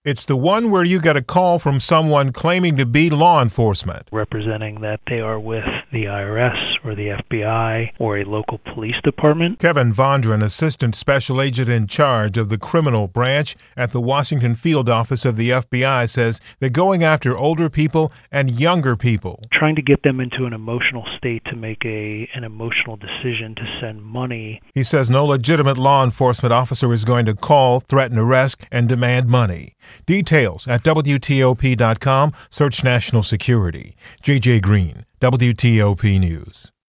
It's the one where you get a call from someone claiming to be law enforcement, representing that they are with the IRS or the FBI or a local police department. Kevin Vondran, Assistant Special Agent in charge of the criminal branch at the Washington Field Office of the FBI, says they're going after older people and younger people, trying to get them into an emotional state to make an emotional decision to send money. He says no legitimate law enforcement officer is going to call, threaten arrest, and demand money. Details at WTOP.com. Search National Security. J.J. Green, WTOP News.